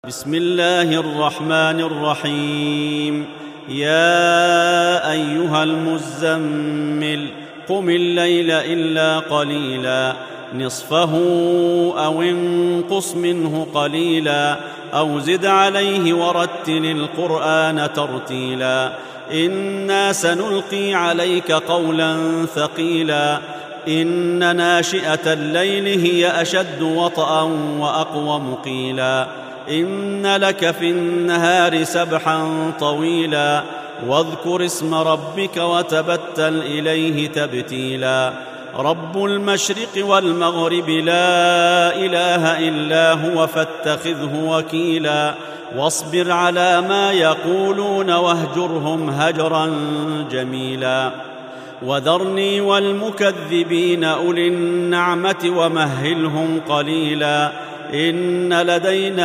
بسم الله الرحمن الرحيم. يا أيها المزمل قم الليل إلا قليلا نصفه أو انقص منه قليلا أو زد عليه ورتل القرآن ترتيلا إنا سنلقي عليك قولا ثقيلا إن ناشئة الليل هي أشد وطئا وأقوم قيلا إن لك في النهار سبحا طويلا واذكر اسم ربك وتبتل إليه تبتيلا رب المشرق والمغرب لا إله إلا هو فاتخذه وكيلا واصبر على ما يقولون واهجرهم هجرا جميلا وذرني والمكذبين أولي النعمة ومهلهم قليلا إن لدينا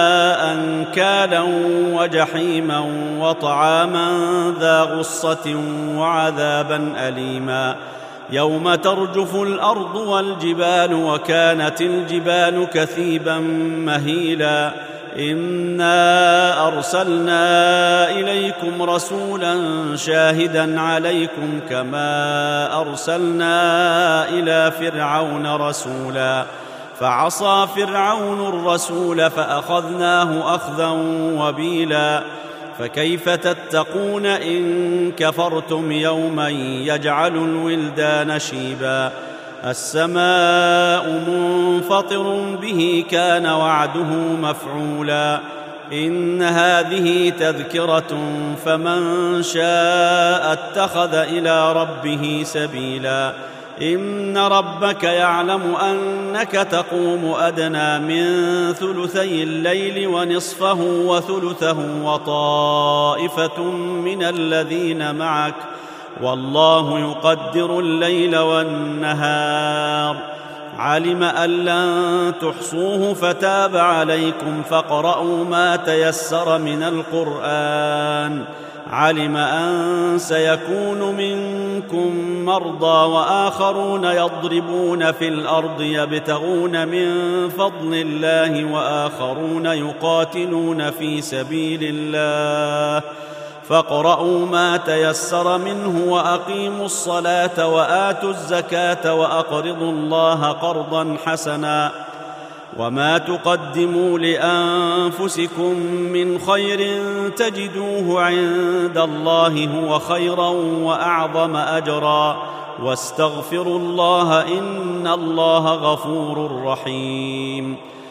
أنكالا وجحيما وطعاما ذا غصة وعذابا أليما يوم ترجف الأرض والجبال وكانت الجبال كثيبا مهيلا إنا أرسلنا إليكم رسولا شاهدا عليكم كما أرسلنا إلى فرعون رسولا فعصى فرعون الرسول فأخذناه أخذا وبيلا فكيف تتقون إن كفرتم يوما يجعل الولدان شيبا السماء منفطر به كان وعده مفعولا إن هذه تذكرة فمن شاء اتخذ إلى ربه سبيلا إن ربك يعلم أنك تقوم أدنى من ثلثي الليل ونصفه وثلثه وطائفة من الذين معك والله يقدر الليل والنهار علم أن لن تحصوه فتاب عليكم فاقرؤوا ما تيسر من القرآن علم أن سيكون منكم مرضى وآخرون يضربون في الأرض يبتغون من فضل الله وآخرون يقاتلون في سبيل الله فاقرؤوا ما تيسر منه وأقيموا الصلاة وآتوا الزكاة وأقرضوا الله قرضا حسنا وما تقدموا لأنفسكم من خير تجدوه عند الله هو خيرا وأعظم أجرا واستغفروا الله إن الله غفور رحيم